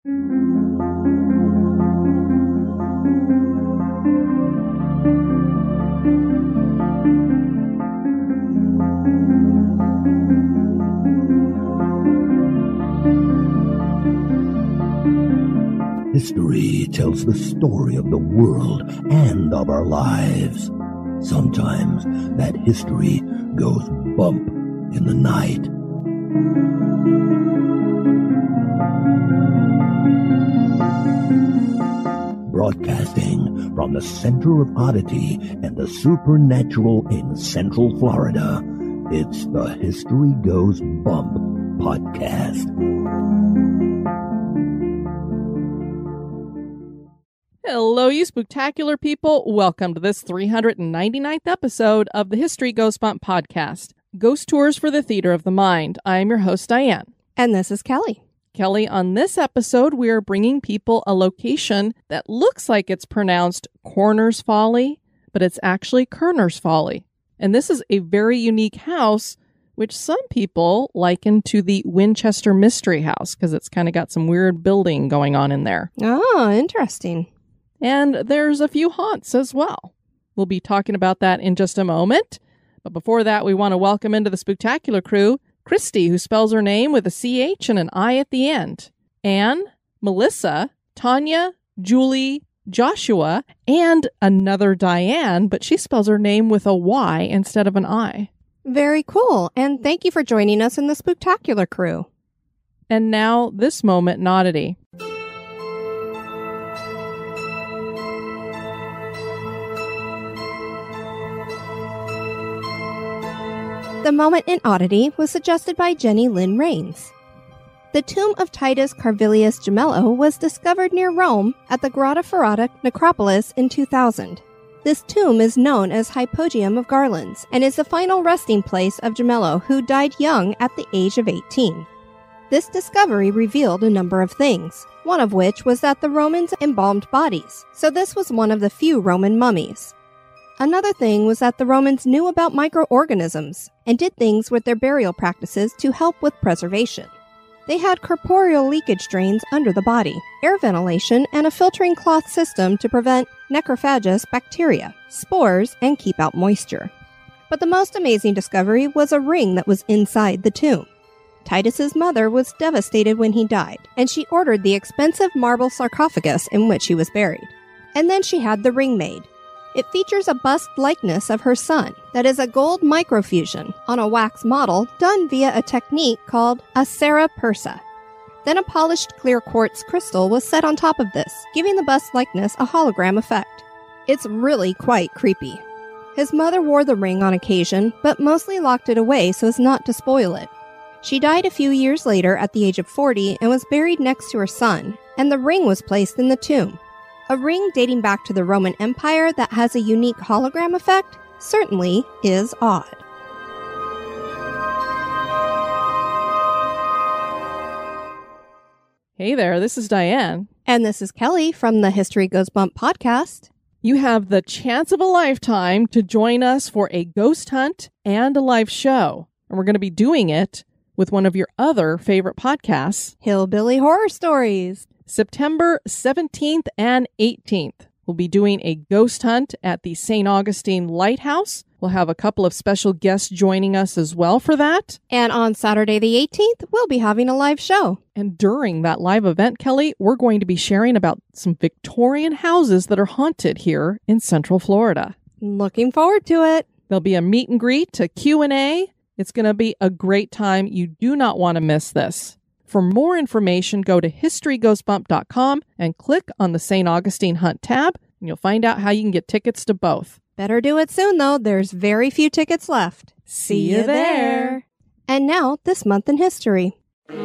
History tells the story of the world and of our lives. Sometimes that history goes bump in the night. Broadcasting from the center of oddity and the supernatural in Central Florida, it's the History Goes Bump podcast. Hello, you spooktacular people. Welcome to this 399th episode of the History Goes Bump podcast, Ghost Tours for the Theater of the Mind. I am your host, Diane. And this is Kelly. Kelly, on this episode, we are bringing people a location that looks like it's pronounced Corner's Folly, but it's actually Kerner's Folly. And this is a very unique house, which some people liken to the Winchester Mystery House, because it's kind of got some weird building going on in there. Oh, interesting. And there's a few haunts as well. We'll be talking about that in just a moment. But before that, we want to welcome into the Spooktacular crew Christy, who spells her name with a CH and an I at the end. Anne, Melissa, Tanya, Julie, Joshua, and another Diane, but she spells her name with a Y instead of an I. Very cool. And thank you for joining us in the Spooktacular crew. And now, this moment in oddity. The moment in oddity was suggested by Jenny Lynn Rains. The tomb of Titus Carvilius Gemello was discovered near Rome at the Grotta Ferrata necropolis in 2000. This tomb is known as Hypogeum of Garlands and is the final resting place of Gemello, who died young at the age of 18. This discovery revealed a number of things, one of which was that the Romans embalmed bodies, so this was one of the few Roman mummies. Another thing was that the Romans knew about microorganisms and did things with their burial practices to help with preservation. They had corporeal leakage drains under the body, air ventilation, and a filtering cloth system to prevent necrophagous bacteria, spores, and keep out moisture. But the most amazing discovery was a ring that was inside the tomb. Titus's mother was devastated when he died, and she ordered the expensive marble sarcophagus in which he was buried. And then she had the ring made. It features a bust likeness of her son that is a gold microfusion on a wax model done via a technique called a cera persa. Then a polished clear quartz crystal was set on top of this, giving the bust likeness a hologram effect. It's really quite creepy. His mother wore the ring on occasion, but mostly locked it away so as not to spoil it. She died a few years later at the age of 40 and was buried next to her son, and the ring was placed in the tomb. A ring dating back to the Roman Empire that has a unique hologram effect certainly is odd. Hey there, this is Diane. And this is Kelly from the History Goes Bump podcast. You have the chance of a lifetime to join us for a ghost hunt and a live show. And we're going to be doing it with one of your other favorite podcasts, Hillbilly Horror Stories. September 17th and 18th. We'll be doing a ghost hunt at the St. Augustine Lighthouse. We'll have a couple of special guests joining us as well for that. And on Saturday the 18th, we'll be having a live show. And during that live event, Kelly, we're going to be sharing about some Victorian houses that are haunted here in Central Florida. Looking forward to it. There'll be a meet and greet, a Q&A. It's going to be a great time. You do not want to miss this. For more information, go to historygoesbump.com and click on the St. Augustine Hunt tab, and you'll find out how you can get tickets to both. Better do it soon, though. There's very few tickets left. See you there. And now, this month in history.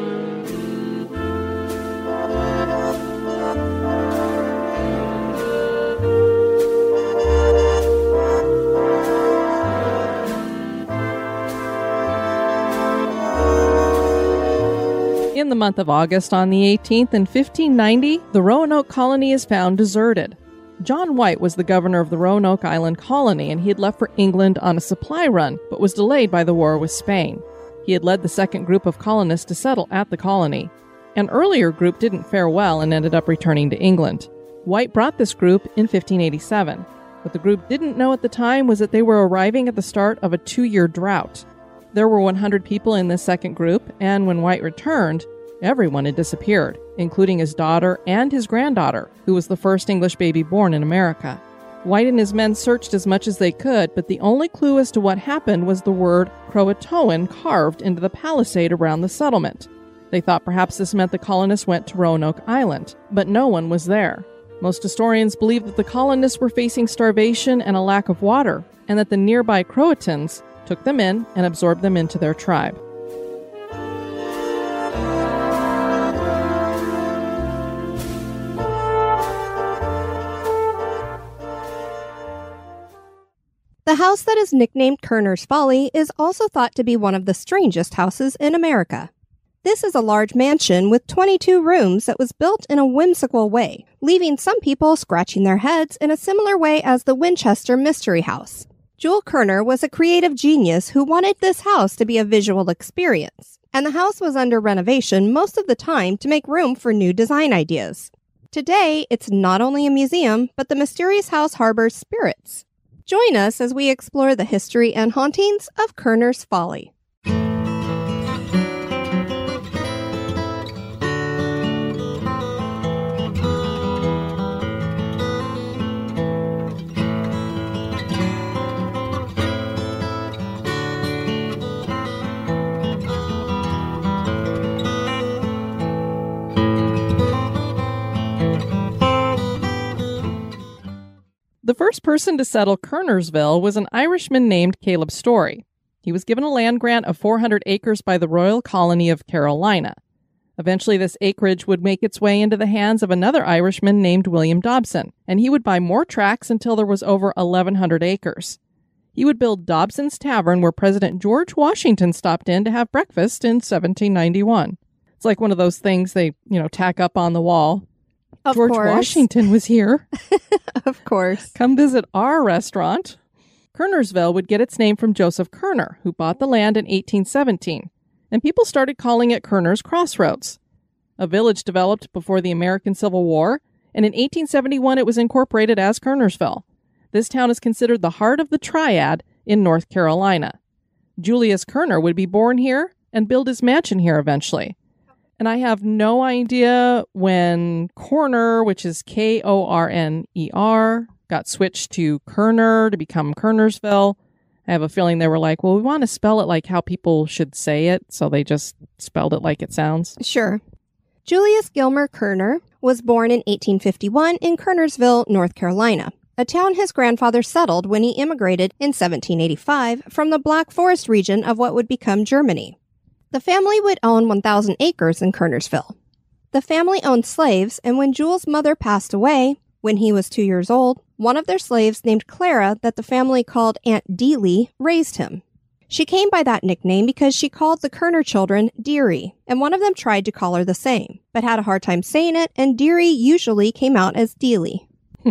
In the month of August on the 18th in 1590, the Roanoke colony is found deserted. John White was the governor of the Roanoke Island colony, and he had left for England on a supply run, but was delayed by the war with Spain. He had led the second group of colonists to settle at the colony. An earlier group didn't fare well and ended up returning to England. White brought this group in 1587. What the group didn't know at the time was that they were arriving at the start of a 2-year drought. There were 100 people in this second group, and when White returned, everyone had disappeared, including his daughter and his granddaughter, who was the first English baby born in America. White and his men searched as much as they could, but the only clue as to what happened was the word Croatoan carved into the palisade around the settlement. They thought perhaps this meant the colonists went to Roanoke Island, but no one was there. Most historians believe that the colonists were facing starvation and a lack of water, and that the nearby Croatans took them in and absorbed them into their tribe. The house that is nicknamed Kerner's Folly is also thought to be one of the strangest houses in America. This is a large mansion with 22 rooms that was built in a whimsical way, leaving some people scratching their heads in a similar way as the Winchester Mystery House. Jewel Kerner was a creative genius who wanted this house to be a visual experience, and the house was under renovation most of the time to make room for new design ideas. Today, it's not only a museum, but the mysterious house harbors spirits. Join us as we explore the history and hauntings of Kerner's Folly. The first person to settle Kernersville was an Irishman named Caleb Story. He was given a land grant of 400 acres by the Royal Colony of Carolina. Eventually, this acreage would make its way into the hands of another Irishman named William Dobson, and he would buy more tracts until there was over 1,100 acres. He would build Dobson's Tavern, where President George Washington stopped in to have breakfast in 1791. It's like one of those things they, tack up on the wall. Of George course. Washington was here. Of course. Come visit our restaurant. Kernersville would get its name from Joseph Kerner, who bought the land in 1817, and people started calling it Kerner's Crossroads. A village developed before the American Civil War, and in 1871 it was incorporated as Kernersville. This town is considered the heart of the Triad in North Carolina. Julius Kerner would be born here and build his mansion here eventually. And I have no idea when Corner, which is Korner, got switched to Kerner to become Kernersville. I have a feeling they were like, well, we want to spell it like how people should say it, so they just spelled it like it sounds. Sure. Julius Gilmer Kerner was born in 1851 in Kernersville, North Carolina, a town his grandfather settled when he immigrated in 1785 from the Black Forest region of what would become Germany. The family would own 1,000 acres in Kernersville. The family owned slaves, and when Jewel's mother passed away, when he was 2 years old, one of their slaves named Clara that the family called Aunt Dealey raised him. She came by that nickname because she called the Kerner children Dearie, and one of them tried to call her the same, but had a hard time saying it, and Dearie usually came out as Dealey.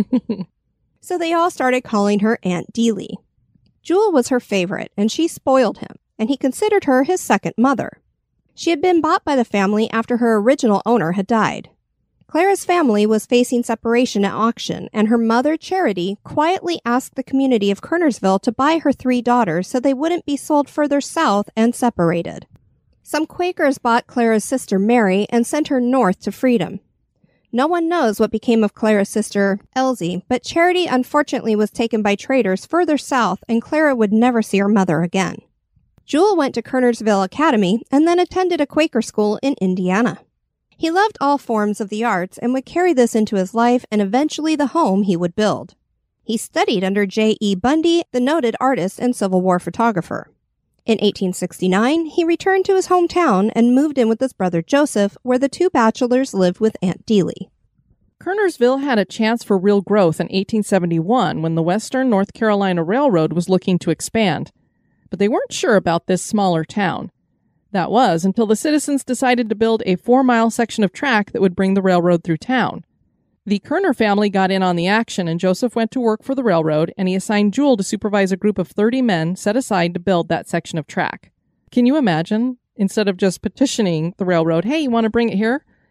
So they all started calling her Aunt Dealey. Jewel was her favorite, and she spoiled him, and he considered her his second mother. She had been bought by the family after her original owner had died. Clara's family was facing separation at auction, and her mother, Charity, quietly asked the community of Kernersville to buy her 3 daughters so they wouldn't be sold further south and separated. Some Quakers bought Clara's sister, Mary, and sent her north to freedom. No one knows what became of Clara's sister, Elsie, but Charity unfortunately was taken by traders further south, and Clara would never see her mother again. Jewel went to Kernersville Academy and then attended a Quaker school in Indiana. He loved all forms of the arts and would carry this into his life and eventually the home he would build. He studied under J.E. Bundy, the noted artist and Civil War photographer. In 1869, he returned to his hometown and moved in with his brother Joseph, where the 2 bachelors lived with Aunt Dealey. Kernersville had a chance for real growth in 1871 when the Western North Carolina Railroad was looking to expand. But they weren't sure about this smaller town. That was until the citizens decided to build a 4-mile section of track that would bring the railroad through town. The Kerner family got in on the action, and Joseph went to work for the railroad, and he assigned Jewel to supervise a group of 30 men set aside to build that section of track. Can you imagine? Instead of just petitioning the railroad, hey, you want to bring it here?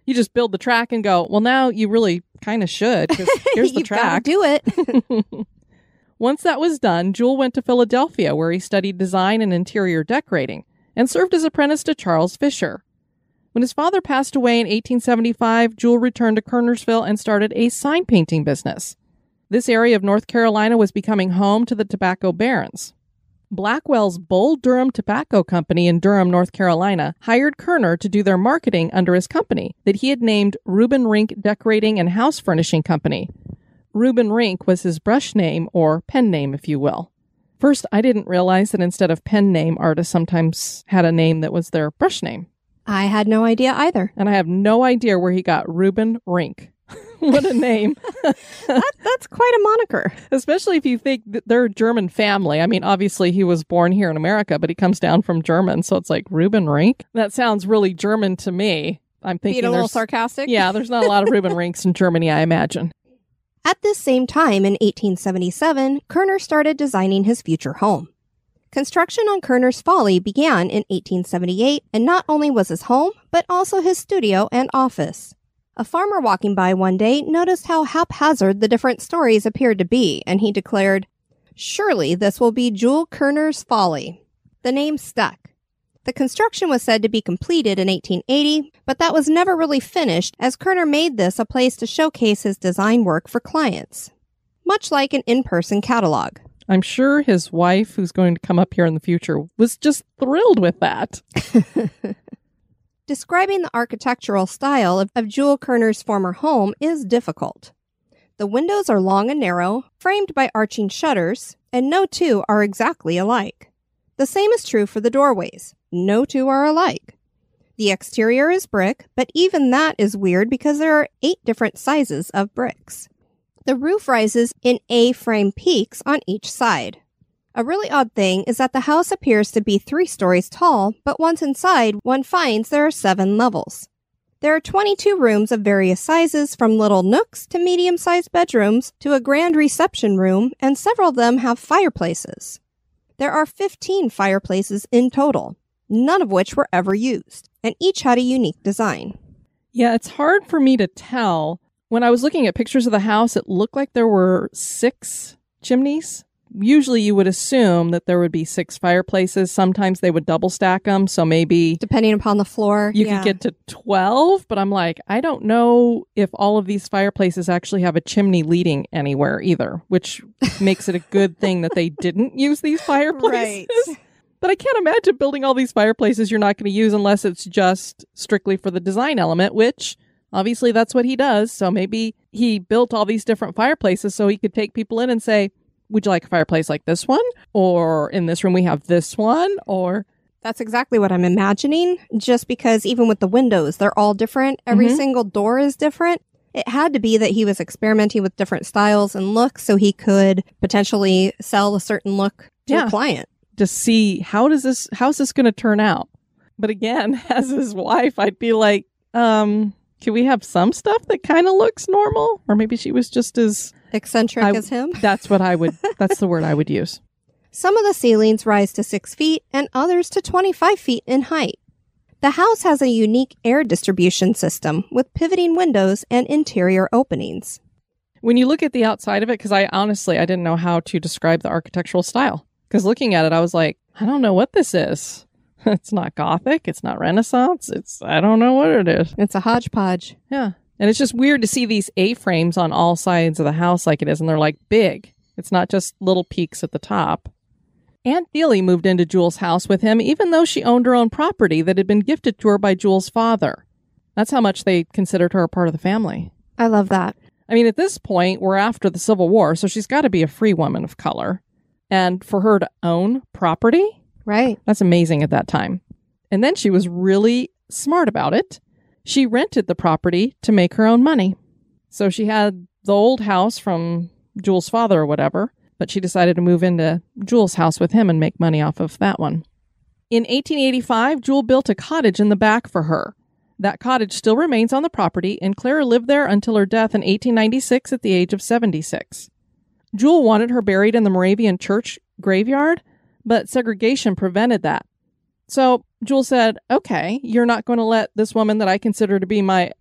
You just build the track and go, well, now you really kind of should, because here's the You've gotta track. do it. Once that was done, Jewel went to Philadelphia, where he studied design and interior decorating and served as apprentice to Charles Fisher. When his father passed away in 1875, Jewel returned to Kernersville and started a sign painting business. This area of North Carolina was becoming home to the tobacco barons. Blackwell's Bull Durham Tobacco Company in Durham, North Carolina, hired Kerner to do their marketing under his company that he had named Reuben Rink Decorating and House Furnishing Company. Reuben Rink was his brush name, or pen name, if you will. First, I didn't realize that instead of pen name, artists sometimes had a name that was their brush name. I had no idea either. And I have no idea where he got Reuben Rink. What a name. That's quite a moniker. Especially if you think that they're a German family. I mean, obviously he was born here in America, but he comes down from German. So it's like Reuben Rink. That sounds really German to me. I'm thinking Being a little sarcastic. Yeah, there's not a lot of Reuben Rinks in Germany, I imagine. At this same time, in 1877, Kerner started designing his future home. Construction on Kerner's Folly began in 1878, and not only was his home, but also his studio and office. A farmer walking by one day noticed how haphazard the different stories appeared to be, and he declared, "Surely this will be Jewel Kerner's Folly." The name stuck. The construction was said to be completed in 1880, but that was never really finished, as Kerner made this a place to showcase his design work for clients. Much like an in-person catalog. I'm sure his wife, who's going to come up here in the future, was just thrilled with that. Describing the architectural style of Jewel Kerner's former home is difficult. The windows are long and narrow, framed by arching shutters, and no two are exactly alike. The same is true for the doorways. No two are alike. The exterior is brick, but even that is weird because there are 8 different sizes of bricks. The roof rises in A-frame peaks on each side. A really odd thing is that the house appears to be 3 stories tall, but once inside, one finds there are 7 levels. There are 22 rooms of various sizes, from little nooks to medium-sized bedrooms to a grand reception room, and several of them have fireplaces. There are 15 fireplaces in total, none of which were ever used, and each had a unique design. Yeah, it's hard for me to tell. When I was looking at pictures of the house, it looked like there were 6 chimneys. Usually you would assume that there would be 6 fireplaces. Sometimes they would double stack them, so maybe Depending upon the floor. you could get to 12, but I'm like, I don't know if all of these fireplaces actually have a chimney leading anywhere either, which makes it a good thing that they didn't use these fireplaces. Right. But I can't imagine building all these fireplaces you're not going to use unless it's just strictly for the design element, which obviously that's what he does. So maybe he built all these different fireplaces so he could take people in and say, would you like a fireplace like this one? Or in this room we have this one? Or That's exactly what I'm imagining, just because even with the windows, they're all different. Every single door is different. It had to be that he was experimenting with different styles and looks so he could potentially sell a certain look to a client. just see how's this going to turn out? But again, as his wife, I'd be like, can we have some stuff that kind of looks normal? Or maybe she was just as Eccentric as him. That's the word I would use. Some of the ceilings rise to 6 feet and others to 25 feet in height. The house has a unique air distribution system with pivoting windows and interior openings. When you look at the outside of it, because I didn't know how to describe the architectural style. Because looking at it, I was like, I don't know what this is. It's not Gothic. It's not Renaissance. I don't know what it is. It's a hodgepodge. Yeah. And it's just weird to see these A-frames on all sides of the house like it is, and they're like big. It's not just little peaks at the top. Aunt Dealey moved into Jewel's house with him, even though she owned her own property that had been gifted to her by Jewel's father. That's how much they considered her a part of the family. I love that. I mean, at this point, we're after the Civil War, so she's got to be a free woman of color. And for her to own property, Right. that's amazing at that time. And then she was really smart about it. She rented the property to make her own money. So she had the old house from Jewel's father or whatever, but she decided to move into Jewel's house with him and make money off of that one. In 1885, Jewel built a cottage in the back for her. That cottage still remains on the property, and Clara lived there until her death in 1896 at the age of 76. Jewel wanted her buried in the Moravian church graveyard, but segregation prevented that. So Jewel said, okay, you're not going to let this woman that I consider to be my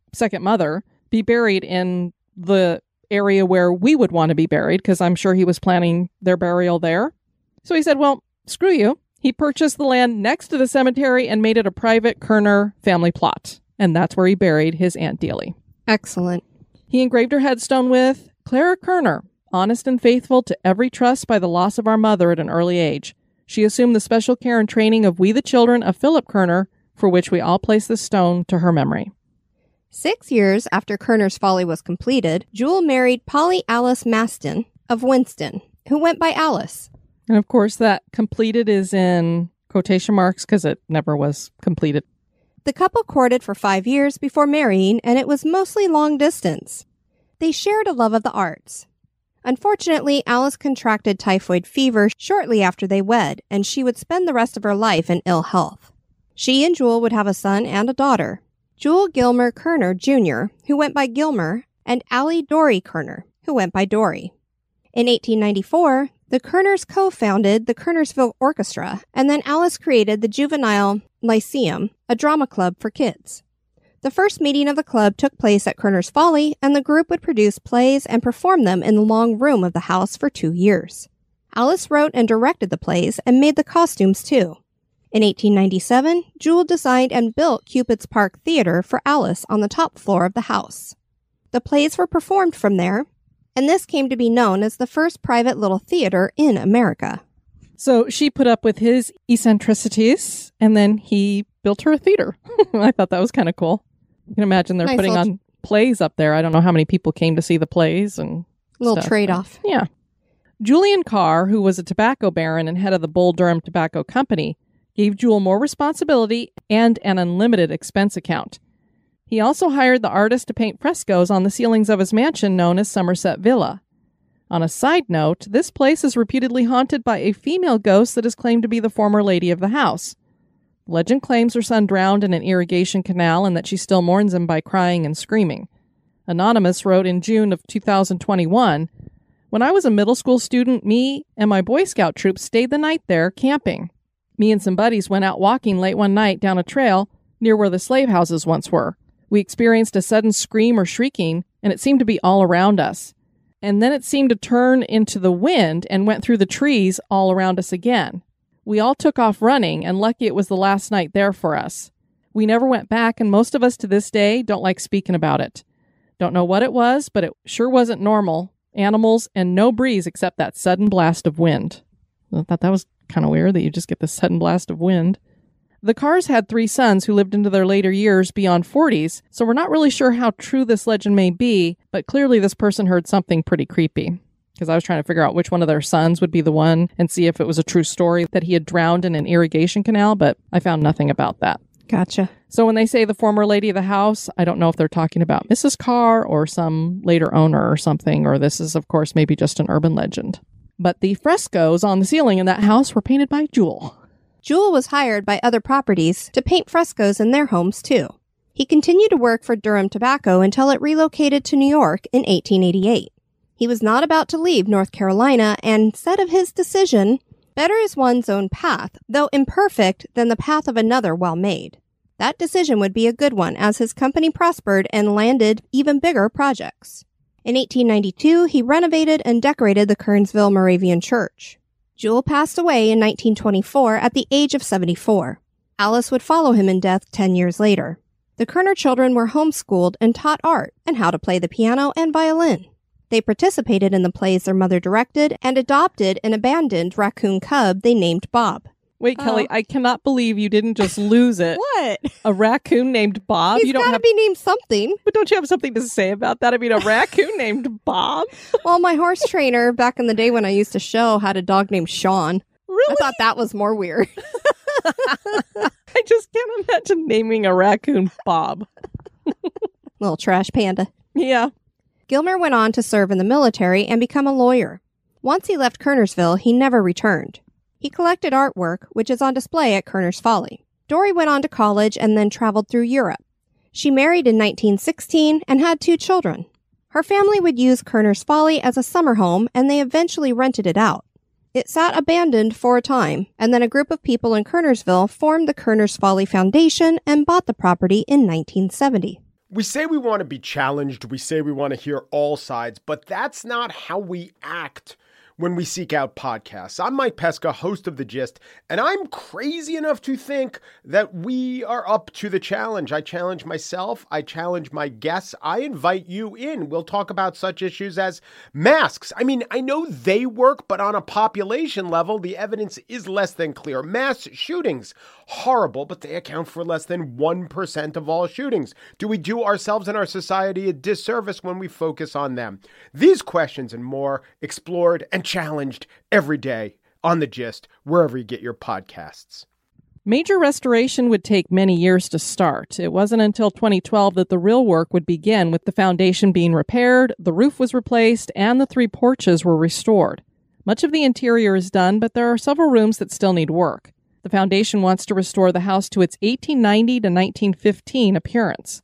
second mother, be buried in the area where we would want to be buried, because I'm sure he was planning their burial there. So he said, well, screw you. He purchased the land next to the cemetery and made it a private Kerner family plot. And that's where he buried his Aunt Dealey. Excellent. He engraved her headstone with Clara Kerner, honest and faithful to every trust by the loss of our mother at an early age. She assumed the special care and training of we the children of Philip Kerner, for which we all place this stone to her memory. 6 years after Kerner's Folly was completed, Jewel married Polly Alice Maston of Winston, who went by Alice. And of course, that completed is in quotation marks because it never was completed. The couple courted for 5 years before marrying, and it was mostly long distance. They shared a love of the arts. Unfortunately, Alice contracted typhoid fever shortly after they wed, and she would spend the rest of her life in ill health. She and Jewel would have a son and a daughter, Jewel Gilmer Kerner Jr., who went by Gilmer, and Allie Dory Kerner, who went by Dory. In 1894, the Kerners co-founded the Kernersville Orchestra, and then Alice created the Juvenile Lyceum, a drama club for kids. The first meeting of the club took place at Kerner's Folly, and the group would produce plays and perform them in the long room of the house for 2 years. Alice wrote and directed the plays and made the costumes too. In 1897, Jewel designed and built Cupid's Park Theater for Alice on the top floor of the house. The plays were performed from there, and this came to be known as the first private little theater in America. So she put up with his eccentricities, and then he built her a theater. I thought that was kind of cool. You can imagine they're putting on plays up there. I don't know how many people came to see the plays and little trade-off. Yeah. Julian Carr, who was a tobacco baron and head of the Bull Durham Tobacco Company, gave Jewel more responsibility and an unlimited expense account. He also hired the artist to paint frescoes on the ceilings of his mansion known as Somerset Villa. On a side note, this place is reputedly haunted by a female ghost that is claimed to be the former lady of the house. Legend claims her son drowned in an irrigation canal and that she still mourns him by crying and screaming. Anonymous wrote in June of 2021, "When I was a middle school student, me and my Boy Scout troop stayed the night there camping. Me and some buddies went out walking late one night down a trail near where the slave houses once were. We experienced a sudden scream or shrieking, and it seemed to be all around us. And then it seemed to turn into the wind and went through the trees all around us again. We all took off running, and lucky it was the last night there for us. We never went back, and most of us to this day don't like speaking about it. Don't know what it was, but it sure wasn't normal. Animals and no breeze except that sudden blast of wind." I thought that was kind of weird that you just get this sudden blast of wind. The Carrs had 3 sons who lived into their later years beyond 40s, so we're not really sure how true this legend may be, but clearly this person heard something pretty creepy. Because I was trying to figure out which one of their sons would be the one and see if it was a true story that he had drowned in an irrigation canal, but I found nothing about that. Gotcha. So when they say the former lady of the house, I don't know if they're talking about Mrs. Carr or some later owner or something, or this is, of course, maybe just an urban legend. But the frescoes on the ceiling in that house were painted by Jewel. Jewel was hired by other properties to paint frescoes in their homes, too. He continued to work for Durham Tobacco until it relocated to New York in 1888. He was not about to leave North Carolina and said of his decision, "Better is one's own path, though imperfect, than the path of another well made." That decision would be a good one as his company prospered and landed even bigger projects. In 1892, he renovated and decorated the Kernsville Moravian Church. Jewel passed away in 1924 at the age of 74. Alice would follow him in death 10 years later. The Kerner children were homeschooled and taught art and how to play the piano and violin. They participated in the plays their mother directed and adopted an abandoned raccoon cub they named Bob. Wait, Kelly, I cannot believe you didn't just lose it. What? A raccoon named Bob? He's got to be named something. But don't you have something to say about that? I mean, a raccoon named Bob? Well, my horse trainer back in the day when I used to show had a dog named Sean. Really? I thought that was more weird. I just can't imagine naming a raccoon Bob. Little trash panda. Yeah. Gilmer went on to serve in the military and become a lawyer. Once he left Kernersville, he never returned. He collected artwork, which is on display at Kerner's Folly. Dory went on to college and then traveled through Europe. She married in 1916 and had 2 children. Her family would use Kerner's Folly as a summer home, and they eventually rented it out. It sat abandoned for a time, and then a group of people in Kernersville formed the Kerner's Folly Foundation and bought the property in 1970. We say we want to be challenged. We say we want to hear all sides, but that's not how we act when we seek out podcasts. I'm Mike Pesca, host of The Gist, and I'm crazy enough to think that we are up to the challenge. I challenge myself. I challenge my guests. I invite you in. We'll talk about such issues as masks. I mean, I know they work, but on a population level, the evidence is less than clear. Mass shootings, horrible, but they account for less than 1% of all shootings. Do we do ourselves and our society a disservice when we focus on them? These questions and more explored and challenged every day on The Gist, wherever you get your podcasts. Major restoration would take many years to start. It wasn't until 2012 that the real work would begin, with the foundation being repaired, the roof was replaced, and the 3 porches were restored. Much of the interior is done, but there are several rooms that still need work. The foundation wants to restore the house to its 1890 to 1915 appearance.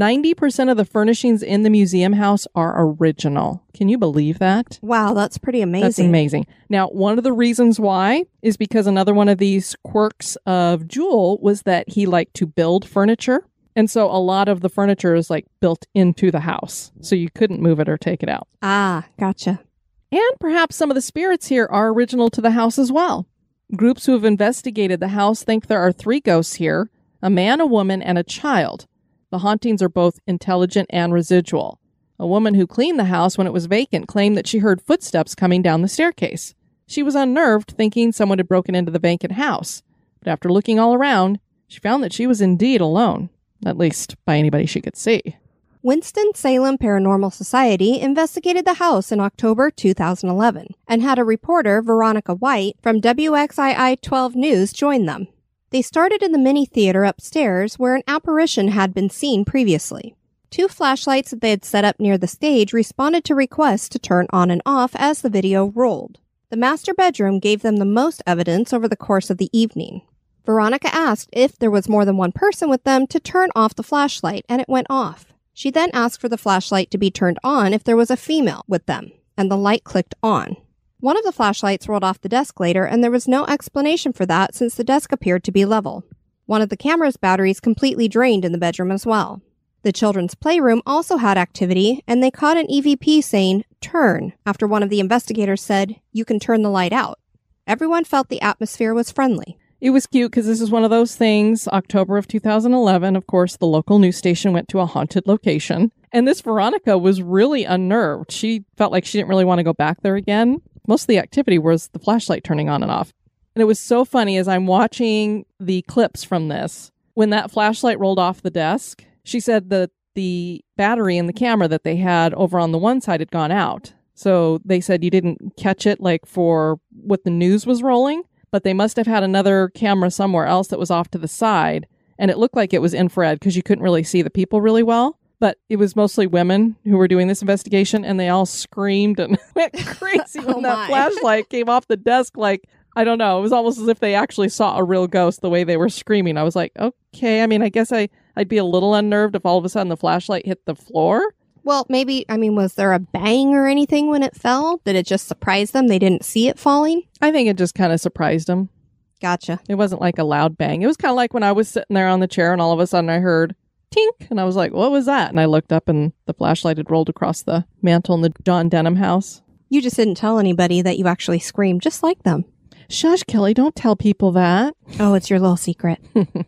90% of the furnishings in the museum house are original. Can you believe that? Wow, that's pretty amazing. That's amazing. Now, one of the reasons why is because another one of these quirks of Jewel was that he liked to build furniture. And so a lot of the furniture is like built into the house. So you couldn't move it or take it out. Ah, gotcha. And perhaps some of the spirits here are original to the house as well. Groups who have investigated the house think there are 3 ghosts here, a man, a woman, and a child. The hauntings are both intelligent and residual. A woman who cleaned the house when it was vacant claimed that she heard footsteps coming down the staircase. She was unnerved, thinking someone had broken into the vacant house. But after looking all around, she found that she was indeed alone, at least by anybody she could see. Winston-Salem Paranormal Society investigated the house in October 2011 and had a reporter, Veronica White, from WXII 12 News join them. They started in the mini theater upstairs where an apparition had been seen previously. 2 flashlights that they had set up near the stage responded to requests to turn on and off as the video rolled. The master bedroom gave them the most evidence over the course of the evening. Veronica asked if there was more than one person with them to turn off the flashlight, and it went off. She then asked for the flashlight to be turned on if there was a female with them, and the light clicked on. One of the flashlights rolled off the desk later, and there was no explanation for that since the desk appeared to be level. One of the camera's batteries completely drained in the bedroom as well. The children's playroom also had activity, and they caught an EVP saying, "Turn," after one of the investigators said, "You can turn the light out." Everyone felt the atmosphere was friendly. It was cute because this is one of those things. October of 2011, of course, the local news station went to a haunted location. And this Veronica was really unnerved. She felt like she didn't really want to go back there again. Most of the activity was the flashlight turning on and off. And it was so funny as I'm watching the clips from this. When that flashlight rolled off the desk, she said that the battery in the camera that they had over on the one side had gone out. So they said you didn't catch it like for what the news was rolling, but they must have had another camera somewhere else that was off to the side. And it looked like it was infrared because you couldn't really see the people really well. But it was mostly women who were doing this investigation, and they all screamed and went crazy when that flashlight came off the desk. Like, I don't know. It was almost as if they actually saw a real ghost the way they were screaming. I was like, okay. I mean, I guess I'd be a little unnerved if all of a sudden the flashlight hit the floor. Well, maybe, was there a bang or anything when it fell? Did it just surprise them? They didn't see it falling? I think it just kind of surprised them. Gotcha. It wasn't like a loud bang. It was kind of like when I was sitting there on the chair and all of a sudden I heard tink, and I was like, what was that? And I looked up and the flashlight had rolled across the mantle in the John Denham house. You just didn't tell anybody that you actually screamed just like them. Shush, Kelly, don't tell people that. Oh, it's your little secret.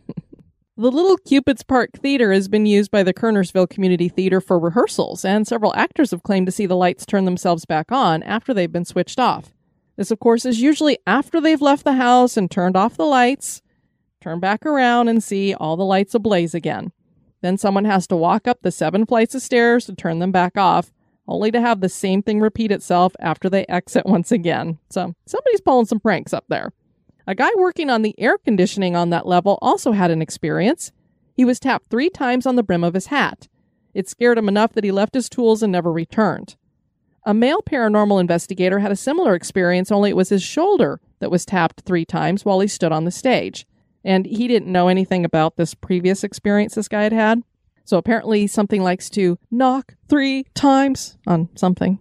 The Little Cupid's Park Theater has been used by the Kernersville Community Theater for rehearsals, and several actors have claimed to see the lights turn themselves back on after they've been switched off. This, of course, is usually after they've left the house and turned off the lights, turn back around and see all the lights ablaze again. Then someone has to walk up the 7 flights of stairs to turn them back off, only to have the same thing repeat itself after they exit once again. So somebody's pulling some pranks up there. A guy working on the air conditioning on that level also had an experience. He was tapped 3 times on the brim of his hat. It scared him enough that he left his tools and never returned. A male paranormal investigator had a similar experience, only it was his shoulder that was tapped 3 times while he stood on the stage. And he didn't know anything about this previous experience this guy had had. So apparently something likes to knock 3 times on something.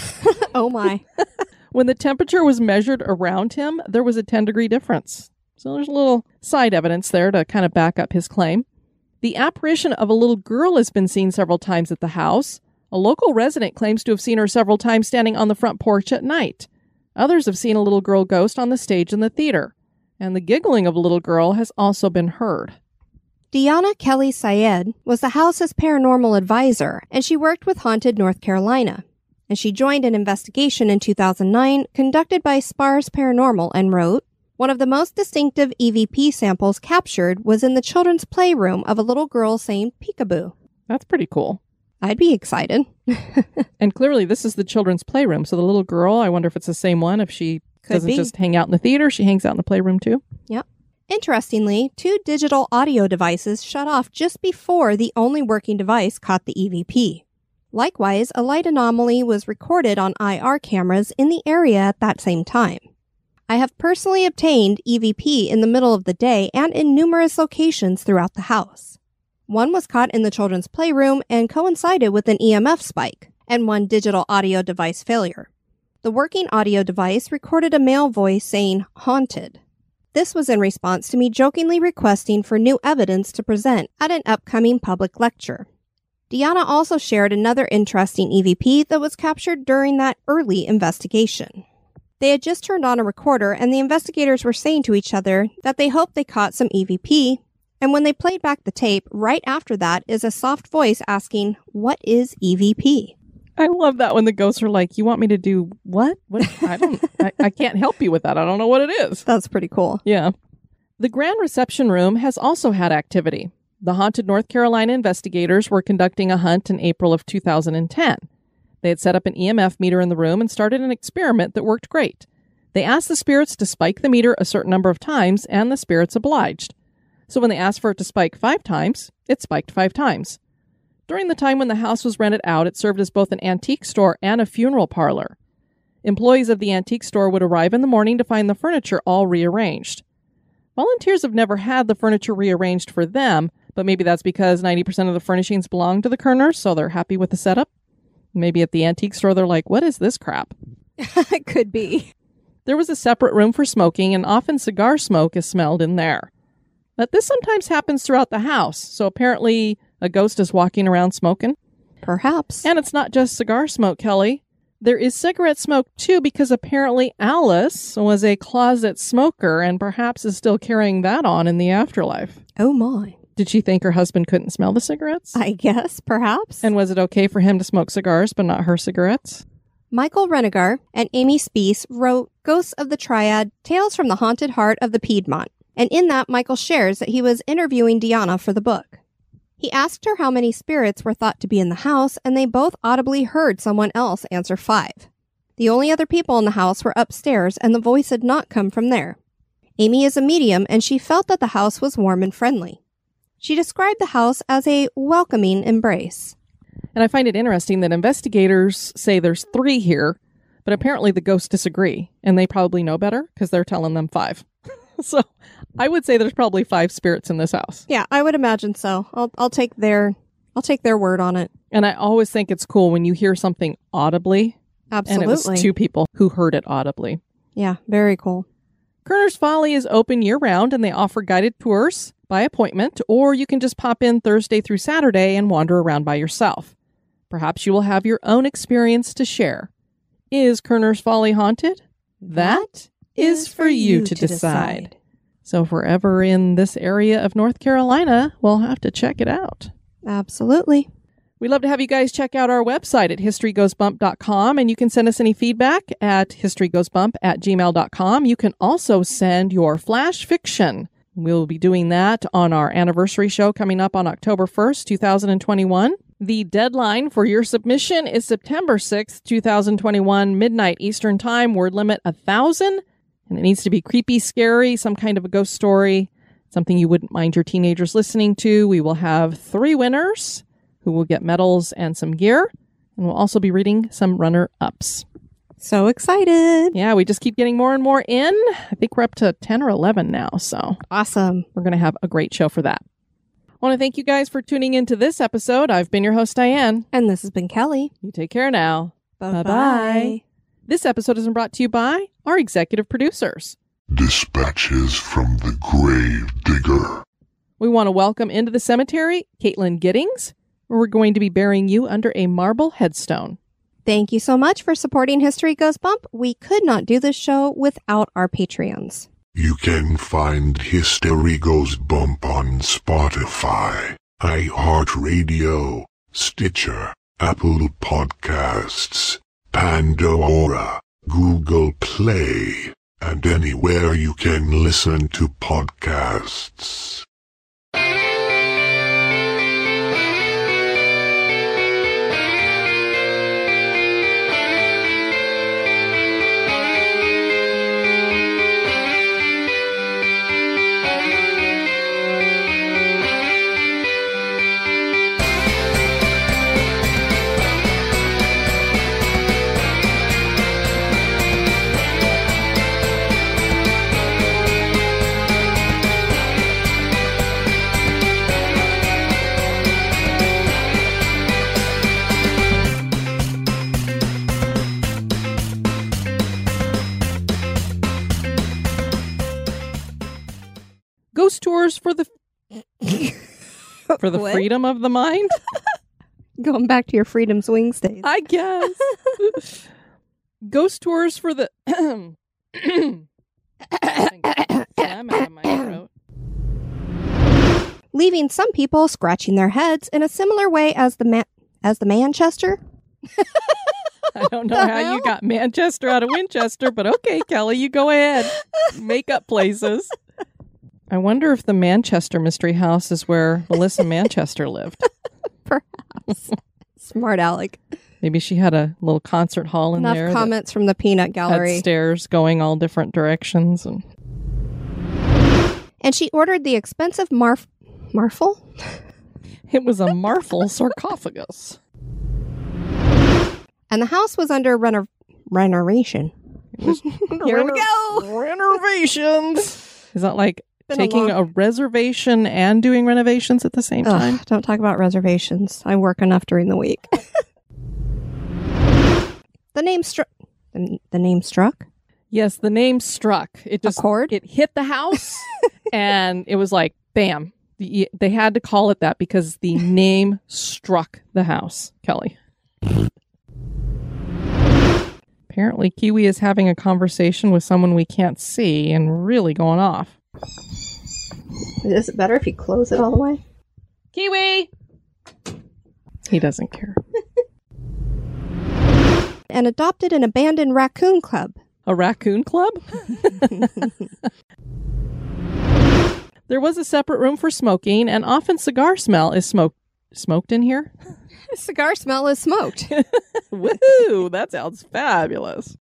Oh my. When the temperature was measured around him, there was a 10-degree difference. So there's a little side evidence there to kind of back up his claim. The apparition of a little girl has been seen several times at the house. A local resident claims to have seen her several times standing on the front porch at night. Others have seen a little girl ghost on the stage in the theater. And the giggling of a little girl has also been heard. Deanna Kelly Syed was the house's paranormal advisor, and she worked with Haunted North Carolina. And she joined an investigation in 2009 conducted by Spars Paranormal and wrote, "One of the most distinctive EVP samples captured was in the children's playroom of a little girl saying peekaboo." That's pretty cool. I'd be excited. And clearly this is the children's playroom. So the little girl, I wonder if it's the same one. If she doesn't just hang out in the theater, she hangs out in the playroom too. Yep. Interestingly, 2 digital audio devices shut off just before the only working device caught the EVP. Likewise, a light anomaly was recorded on IR cameras in the area at that same time. I have personally obtained EVP in the middle of the day and in numerous locations throughout the house. One was caught in the children's playroom and coincided with an EMF spike, and one digital audio device failure. The working audio device recorded a male voice saying, "haunted." This was in response to me jokingly requesting for new evidence to present at an upcoming public lecture. Deanna also shared another interesting EVP that was captured during that early investigation. They had just turned on a recorder, and the investigators were saying to each other that they hoped they caught some EVP, and when they played back the tape, right after that is a soft voice asking, "What is EVP?" I love that when the ghosts are like, "You want me to do what? I can't help you with that. I don't know what it is." That's pretty cool. Yeah. The Grand Reception Room has also had activity. The Haunted North Carolina investigators were conducting a hunt in April of 2010. They had set up an EMF meter in the room and started an experiment that worked great. They asked the spirits to spike the meter a certain number of times, and the spirits obliged. So when they asked for it to spike 5 times, it spiked 5 times. During the time when the house was rented out, it served as both an antique store and a funeral parlor. Employees of the antique store would arrive in the morning to find the furniture all rearranged. Volunteers have never had the furniture rearranged for them, but maybe that's because 90% of the furnishings belong to the Kerners, so they're happy with the setup. Maybe at the antique store, they're like, "What is this crap?" It could be. There was a separate room for smoking, and often cigar smoke is smelled in there. But this sometimes happens throughout the house, so apparently a ghost is walking around smoking. Perhaps. And it's not just cigar smoke, Kelly. There is cigarette smoke, too, because apparently Alice was a closet smoker and perhaps is still carrying that on in the afterlife. Oh, my. Did she think her husband couldn't smell the cigarettes? I guess, perhaps. And was it okay for him to smoke cigars but not her cigarettes? Michael Renegar and Amy Speece wrote Ghosts of the Triad, Tales from the Haunted Heart of the Piedmont. And in that, Michael shares that he was interviewing Deanna for the book. He asked her how many spirits were thought to be in the house, and they both audibly heard someone else answer 5. The only other people in the house were upstairs, and the voice had not come from there. Amy is a medium, and she felt that the house was warm and friendly. She described the house as a welcoming embrace. And I find it interesting that investigators say there's 3 here, but apparently the ghosts disagree, and they probably know better because they're telling them 5. So I would say there's probably 5 spirits in this house. Yeah, I would imagine so. I'll take their word on it. And I always think it's cool when you hear something audibly. Absolutely. And it was 2 people who heard it audibly. Yeah, very cool. Kerner's Folly is open year-round, and they offer guided tours by appointment, or you can just pop in Thursday through Saturday and wander around by yourself. Perhaps you will have your own experience to share. Is Kerner's Folly haunted? That is for you to decide. So if we're ever in this area of North Carolina, we'll have to check it out. Absolutely. We'd love to have you guys check out our website at historygoesbump.com, and you can send us any feedback at historygoesbump@gmail.com. You can also send your flash fiction. We'll be doing that on our anniversary show coming up on October 1st, 2021. The deadline for your submission is September 6th, 2021, midnight Eastern Time. Word limit 1,000. And it needs to be creepy, scary, some kind of a ghost story, something you wouldn't mind your teenagers listening to. We will have 3 winners who will get medals and some gear. And we'll also be reading some runner-ups. So excited. Yeah, we just keep getting more and more in. I think we're up to 10 or 11 now. So awesome. We're going to have a great show for that. I want to thank you guys for tuning into this episode. I've been your host, Diane. And this has been Kelly. You take care now. Bye-bye. This episode is brought to you by our executive producers. Dispatches from the Grave Digger. We want to welcome into the cemetery Caitlin Giddings, where we're going to be burying you under a marble headstone. Thank you so much for supporting History Goes Bump. We could not do this show without our Patreons. You can find History Goes Bump on Spotify, iHeartRadio, Stitcher, Apple Podcasts, Pandora, Google Play, and anywhere you can listen to podcasts. Ghost tours for the What? freedom of the mind, Going back to your Freedom Swings days. I guess. Ghost tours for the phlegm out of my throat. Leaving some people scratching their heads in a similar way as the Manchester. I don't know how you got Manchester out of Winchester, but okay, Kelly, you go ahead. Make up places. I wonder if the Manchester Mystery House is where Melissa Manchester lived. Perhaps. Smart Alec. Maybe she had a little concert hall in Enough there. comments from the Peanut Had Gallery. stairs going all different directions. And she ordered the expensive Marfel? It was a marfel sarcophagus. And the house was under renovation. Here we go. Renovations. Is that like Been taking a reservation and doing renovations at the same time? Ugh, don't talk about reservations. I work enough during the week. The name struck. The name struck? Yes, the name struck. It just chord? It hit the house, and it was like bam. They had to call it that because the name struck the house. Kelly. Apparently, Kiwi is having a conversation with someone we can't see and really going off. Is it better if you close it all the way? Kiwi! He doesn't care. And adopted an abandoned raccoon club. A raccoon club? There was a separate room for smoking, and often cigar smell is smoked in here. Cigar smell is smoked. Woohoo! That sounds fabulous.